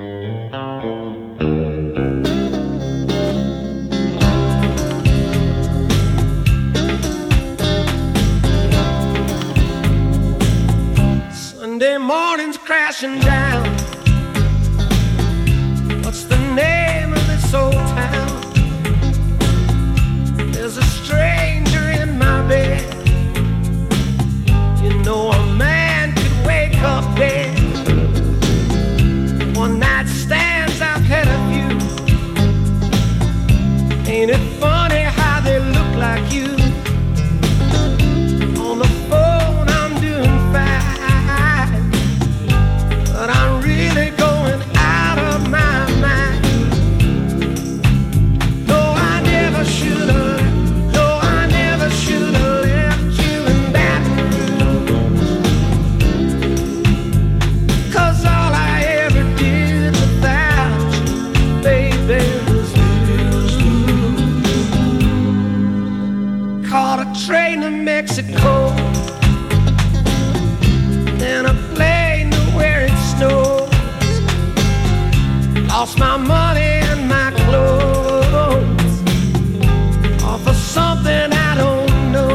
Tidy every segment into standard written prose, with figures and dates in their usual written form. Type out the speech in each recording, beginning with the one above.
Sunday morning's crashing down. What's the name of this old town? There's a stranger in my bed. You know a man could wake up dead. One night stands out ahead of you. Ain't it funny how they look like you? On the phone I'm doing fine, but I'm really going out of my mind. No, I never should have. No, I never should have left you in that room. 'Cause all I ever did without you, baby, was lose. Caught a train to Mexico, then a plane to where it snows. Lost my money and my clothes, all for something I don't know.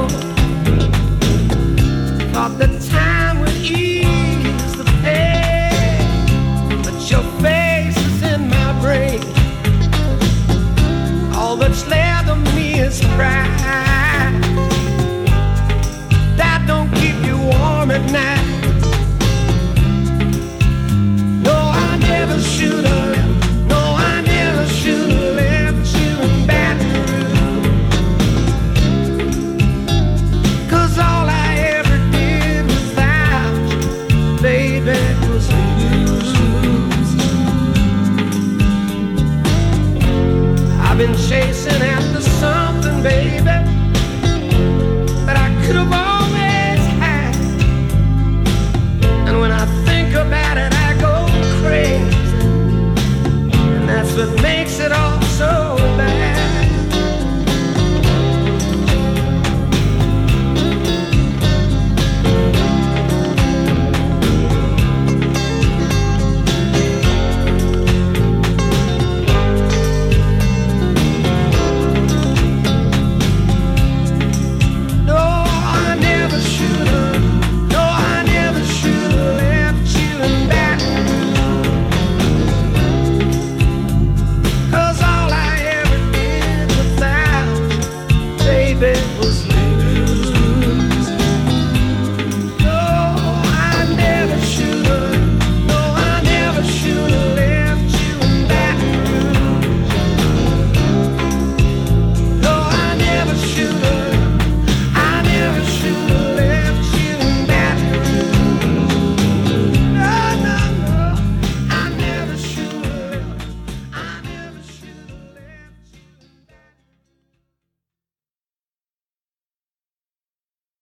Thought the time would ease the pain, but your face is in my brain. All that's left of me is pride.